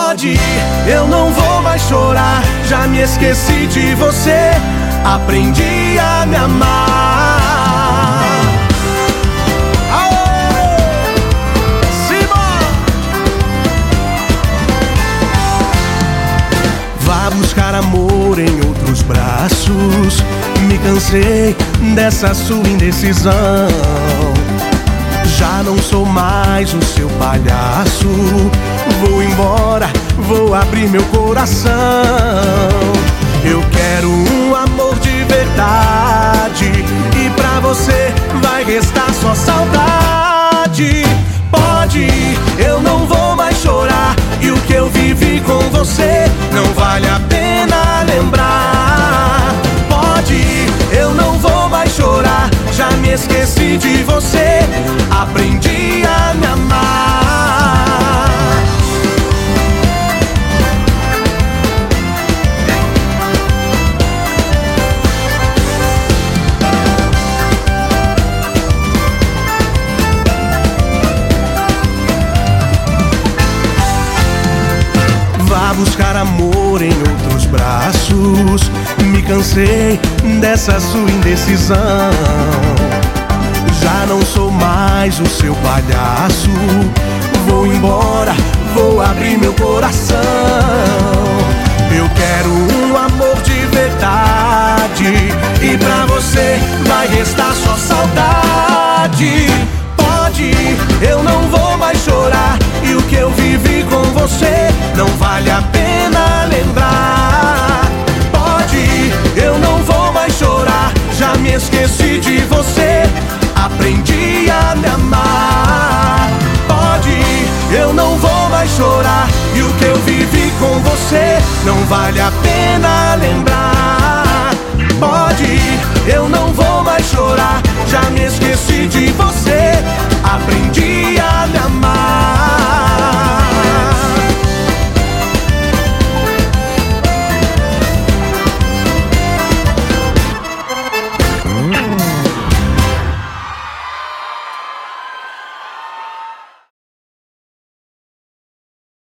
Pode ir, eu não vou mais chorar. Já me esqueci de você, aprendi a me amar. Aê! Simão! Vá buscar amor em outros braços. Me cansei dessa sua indecisão. Já não sou mais o seu palhaço. Vou embora, vou abrir meu coração. Eu quero um amor de verdade, e pra você vai restar só saudade. Pode ir, eu não vou mais chorar. E o que eu vivi com você não vale a pena lembrar. Pode ir, eu não vou mais chorar. Já me esqueci de você, aprendi a me amar. Vá buscar amor em outros braços. Me cansei dessa sua indecisão. Já não sou mais o seu palhaço. Vou embora, vou abrir meu coração. Eu quero um amor de verdade, e pra você vai restar só saudade. Pode ir, eu não vou mais chorar. E o que eu vivi com você não vale a pena lembrar. Pode ir, eu não vou mais chorar. Já me esqueci de você, aprendi a me amar. Pode ir, eu não vou mais chorar. E o que eu vivi com você não vale a pena lembrar. Pode